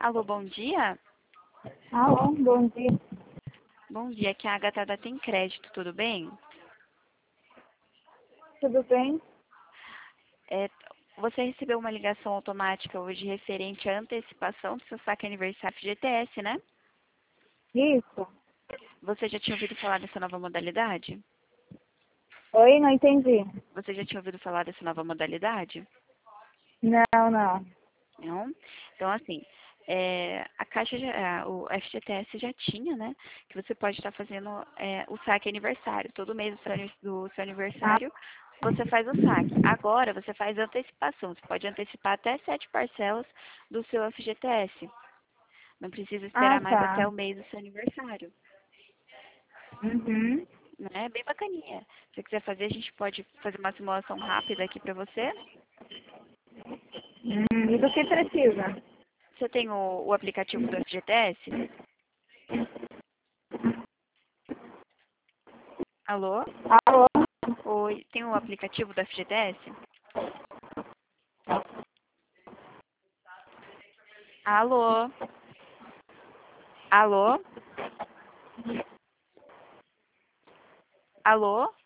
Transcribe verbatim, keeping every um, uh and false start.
Alô, bom dia? Alô, bom dia. Bom dia, aqui é a Agatha da Tem Crédito, tudo bem? Tudo bem? É, você recebeu uma ligação automática hoje referente à antecipação do seu saque aniversário F G T S, né? Isso. Você já tinha ouvido falar dessa nova modalidade? Oi, não entendi. Você já tinha ouvido falar dessa nova modalidade? Não, não. Não? Então, assim, é, a Caixa, já, a- o F G T S já tinha, né? Que você pode estar fazendo é, o saque aniversário. Todo mês do seu, ani- do seu Ah, aniversário, você faz o saque. Agora, você faz antecipação. Você pode antecipar até sete parcelas do seu F G T S. Não precisa ah, esperar mais até tá. o mês do seu aniversário. Uhum. Né? É bem bacaninha. Se você quiser fazer, a gente pode fazer uma simulação rápida aqui pra você. Hum, e do que precisa? Você tem o, o aplicativo do F G T S? Alô? Alô? Oi, tem o aplicativo do F G T S? Alô? Alô? Alô?